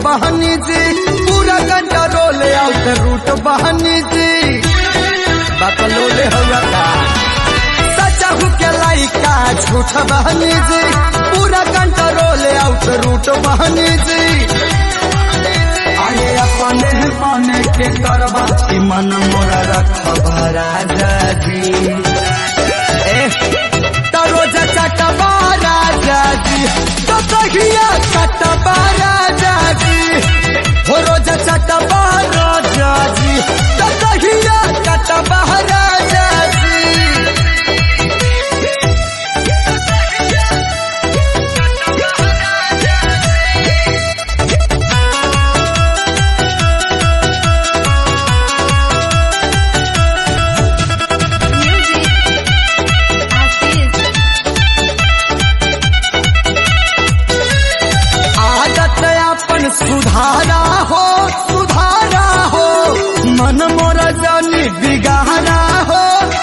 बहनी जी, पूरा कंट्रोल आउट रूट बहनी जी, बकलोले होगा का सचाहू के लाइका झूठ बहनी जी, पूरा कंट्रोल आउट रूट बहनी जी। आए अपने पाने के करबा की मन मोरा रखबा राजा जी, रोज चटबा राजा जी, तो कहिया चटबा राजा जी, हो रोज चटबा राजा जी, तो कहिया चटबा राजा जी। सुधारा हो मन मोरा जानी बिगाड़ा हो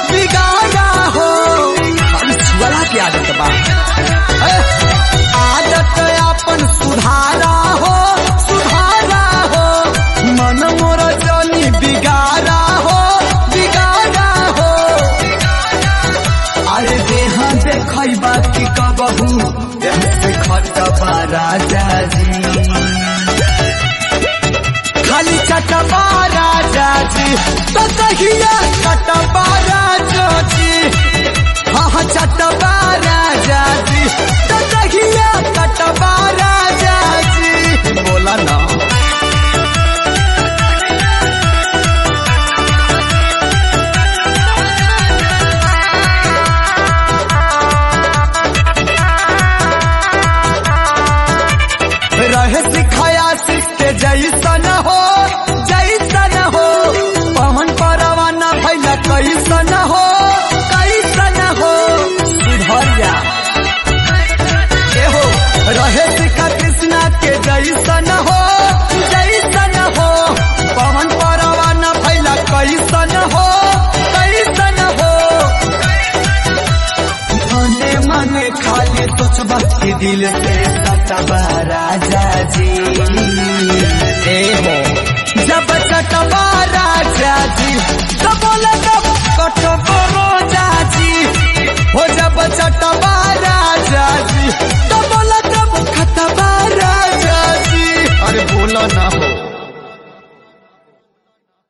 छुअला की आदत बा, आदत अपन सुधारा हो मन मोरा जानी बिगाड़ा हो। अरे देहा देखा कि कबहू खटबा राजा जी, खाली चटबा राजा जी, तो कहिया चटबा राजा जी, हाँ चटबा राजा जी, तो कहिया चटबा राजा जी। बोला ना रहे सिखाया सिक्के जैसन हो, पवन परवाना भैया कैसन हो, सुधर जा हो। रहे सिखा कृष्णा के जैसन हो, पवन परवाना भैया कैसन हो। मने खाली तुझ भक्ति दिल से सटबा राजा जी, हो जब चटबा राजा जी, तब बोले तब कटबा राजा जी, हो जब चटबा राजा जी, तब बोले तब खटबा राजा जी। अरे बोला ना हो।